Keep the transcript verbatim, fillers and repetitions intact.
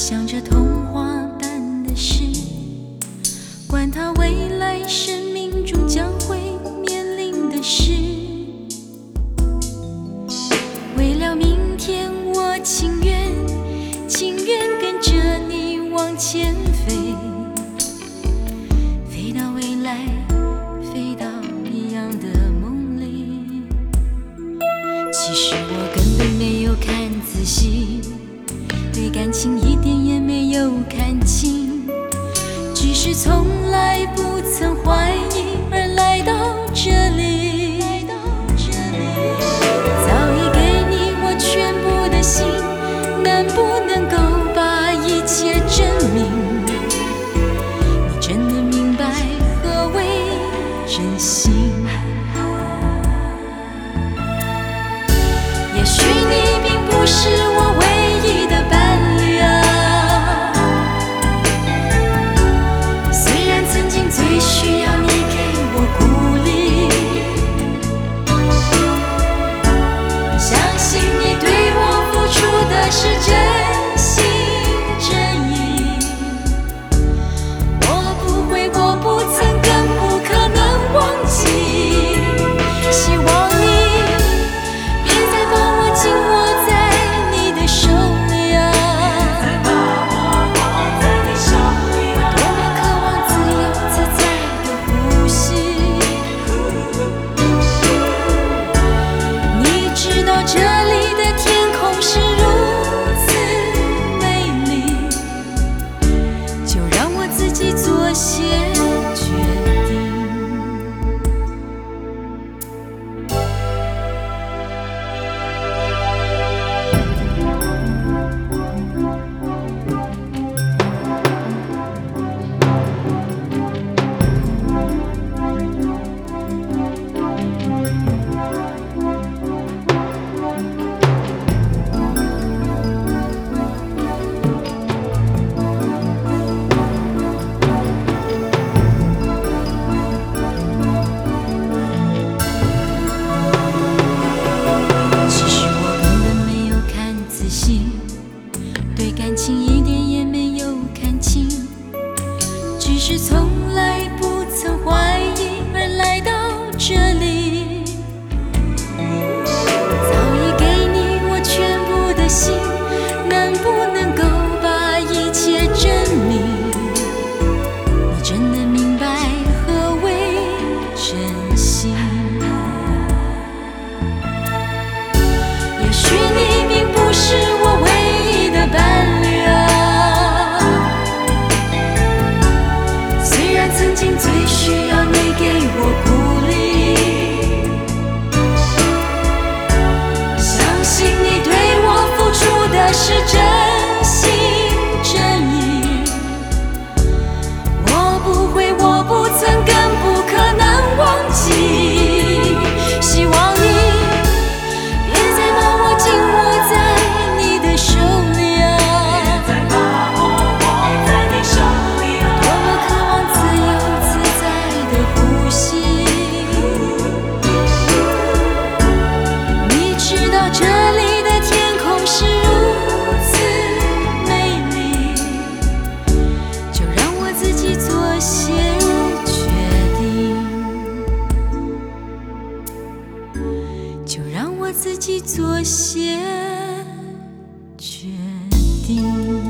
想着童话般的事，管它未来生命中将会面临的事。为了明天，我情愿情愿跟着你往前飞，飞到未来，飞到一样的梦里。其实我根本没有看仔细，对感情一点也没有看清，只是从来不曾怀疑而来到这里。早已给你我全部的心，能不能够把一切证明？你真的明白何为真心？也许你并不是我唯一的伴侣啊，虽然曾经最需要你给我鼓励，相信你对我付出的是真心真意，我不会，我不曾，更不可能忘记。希望你别再把我紧握在你的手里啊，我多么渴望自由自在的呼吸。你知道这里的天空是如此美丽，就让我自己做些决定。其实我根本没有看仔细，对感情一点也没有看清，只是从来不曾怀疑而来到这里。早已给你我全部的心，能不能够把一切证明？你真的明白何为真心？也许你并不是我唯一的伴侣啊，虽然曾经最需要你给我鼓励，相信你对我付出的是真心真意，我不会，我不曾，更不可能忘记。希望你别再把我紧握在你的手里啊，多么渴望自由自在的呼吸。你知道这里的天空是如此美丽，就让我自己做些决定，就让我自己做些决定。